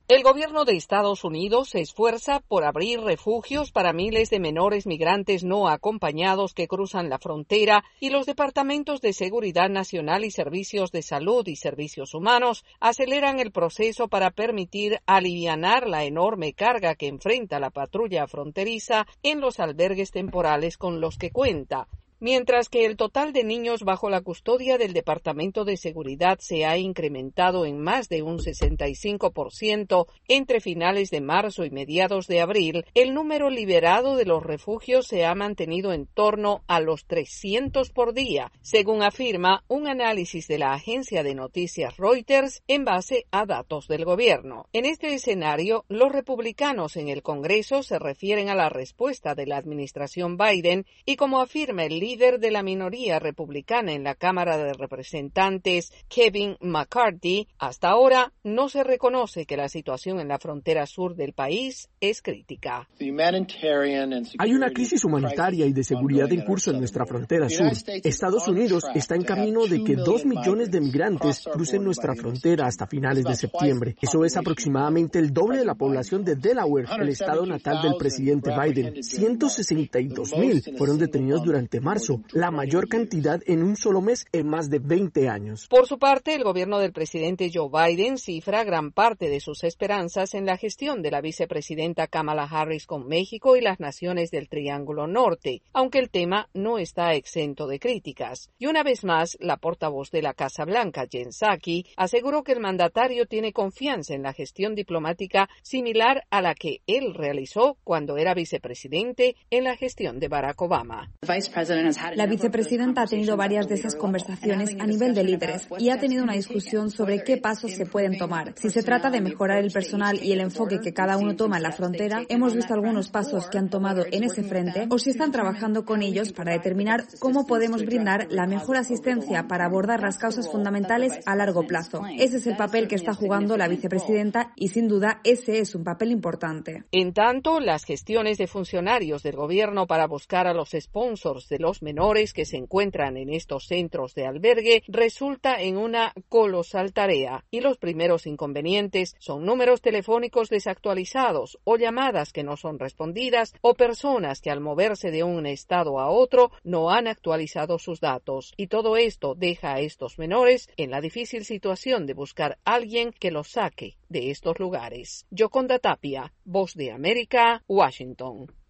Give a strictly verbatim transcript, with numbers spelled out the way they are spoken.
El gobierno de Estados Unidos se esfuerza por abrir refugios para miles de menores migrantes no acompañados que cruzan la frontera y los departamentos de Seguridad Nacional y Servicios de Salud y Servicios Humanos aceleran el proceso para permitir alivianar la enorme carga que enfrenta la patrulla fronteriza en los albergues temporales con los que cuenta. Mientras que el total de niños bajo la custodia del Departamento de Seguridad se ha incrementado en más de un sesenta y cinco por ciento entre finales de marzo y mediados de abril, el número liberado de los refugios se ha mantenido en torno a los trescientos por día, según afirma un análisis de la agencia de noticias Reuters en base a datos del gobierno. En este escenario, los republicanos en el Congreso se refieren a la respuesta de la administración Biden y, como afirma el líder de la minoría republicana en la Cámara de Representantes, Kevin McCarthy, hasta ahora no se reconoce que la situación en la frontera sur del país es crítica. Hay una crisis humanitaria y de seguridad en curso en nuestra frontera sur. Estados Unidos está en camino de que dos millones de migrantes crucen nuestra frontera hasta finales de septiembre. Eso es aproximadamente el doble de la población de Delaware, el estado natal del presidente Biden. ciento sesenta y dos mil fueron detenidos durante marzo, la mayor cantidad en un solo mes en más de veinte años. Por su parte, el gobierno del presidente Joe Biden cifra gran parte de sus esperanzas en la gestión de la vicepresidenta Kamala Harris con México y las naciones del Triángulo Norte, aunque el tema no está exento de críticas. Y una vez más, la portavoz de la Casa Blanca, Jen Psaki, aseguró que el mandatario tiene confianza en la gestión diplomática similar a la que él realizó cuando era vicepresidente en la gestión de Barack Obama. La vicepresidenta ha tenido varias de esas conversaciones a nivel de líderes y ha tenido una discusión sobre qué pasos se pueden tomar. Si se trata de mejorar el personal y el enfoque que cada uno toma en la frontera, hemos visto algunos pasos que han tomado en ese frente o si están trabajando con ellos para determinar cómo podemos brindar la mejor asistencia para abordar las causas fundamentales a largo plazo. Ese es el papel que está jugando la vicepresidenta y sin duda ese es un papel importante. En tanto, las gestiones de funcionarios del gobierno para buscar a los sponsors de los menores que se encuentran en estos centros de albergue resulta en una colosal tarea y los primeros inconvenientes son números telefónicos desactualizados o llamadas que no son respondidas o personas que al moverse de un estado a otro no han actualizado sus datos y todo esto deja a estos menores en la difícil situación de buscar a alguien que los saque de estos lugares. Yoconda Tapia, Voz de América, Washington.